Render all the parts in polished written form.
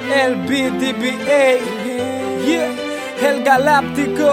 El BDBA, yeah, el Galáctico.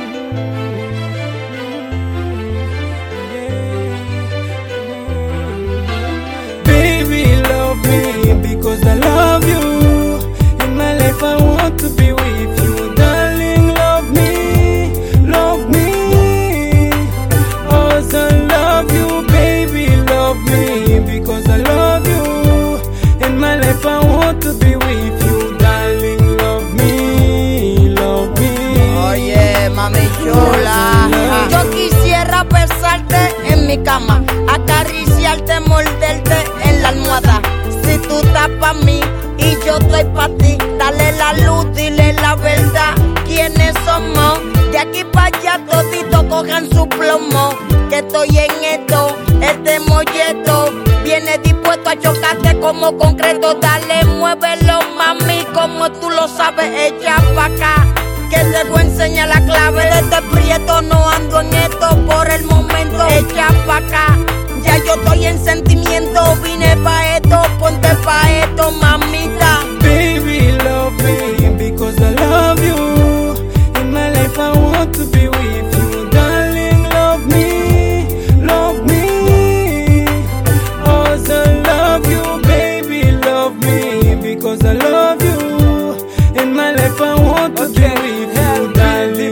Baby, love me because I love you. In my life I want to be with you. Darling, love me, love me. Oh, I love you, baby, love me because I love you. In my life I want to be with you. Darling, love me, love me. Oye, mami chula, yo quisiera besarte en mi cama, acariciarte, morderte en la almohada. Si tú estás pa' mí y yo estoy pa' ti, dale la luz, dile la verdad. ¿Quiénes somos? De aquí pa' allá toditos cojan su plomo. Que estoy en esto, este molleto viene dispuesto a chocarte como concreto. Dale, muévelo, mami, como tú lo sabes, echa pa' acá, que te voy a enseñar la clave de este prieto. No ando en esto por el momento, echa pa' acá. Ya yo estoy en sentimiento, vine pa' esto, ponte pa' esto, mamita. Baby, love me because I love you. In my life I want to be with you. Darling, love me, love me. Oh, I love you, baby, love me because I love you. In my life I want to be with you. Darling,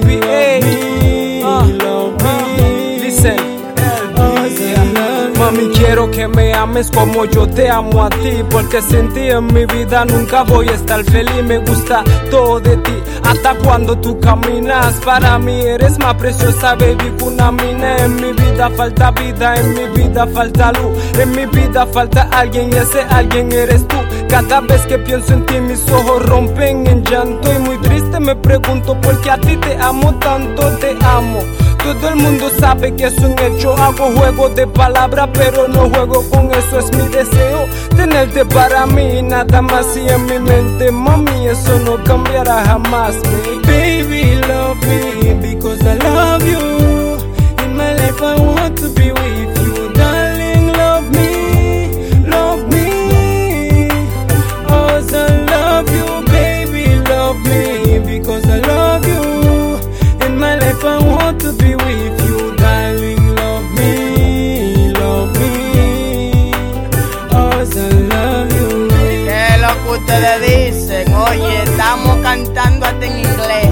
love me. Listen. Mami, quiero que me ames como yo te amo a ti, porque sin ti en mi vida nunca voy a estar feliz. Me gusta todo de ti, hasta cuando tú caminas. Para mí eres más preciosa, baby, que una mina. En mi vida falta vida, en mi vida falta luz, en mi vida falta alguien y ese alguien eres tú. Cada vez que pienso en ti mis ojos rompen en llanto y muy triste me pregunto por qué a ti te amo tanto, te amo. Todo el mundo sabe que es un hecho, hago juego de palabras pero no juego con eso, es mi deseo tenerte para mí, nada más y en mi mente, mami, eso no cambiará jamás, baby, love me because I love you, in my life I want to be with you, darling, love me, love me, oh, I love you, baby, love me because I love you, in my life I want to be with you, darling, love me, oh, I love you. ¿Qué es lo que ustedes dicen? Oye, estamos cantando hasta en inglés.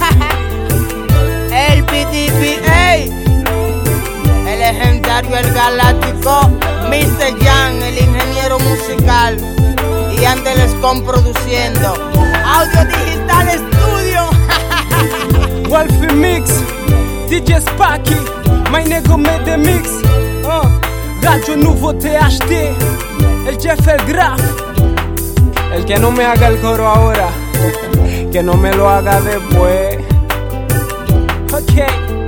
El BDBA, el legendario, el galáctico, Mr. Jan, el ingeniero musical, y Andeles produciendo. Audio Digital Studio. Wolfie Mix, DJ Spacky, my nego Mede Mix, Radio Nuevo THD, el Jeff el Graf. El que no me haga el coro ahora, que no me lo haga después. Okay.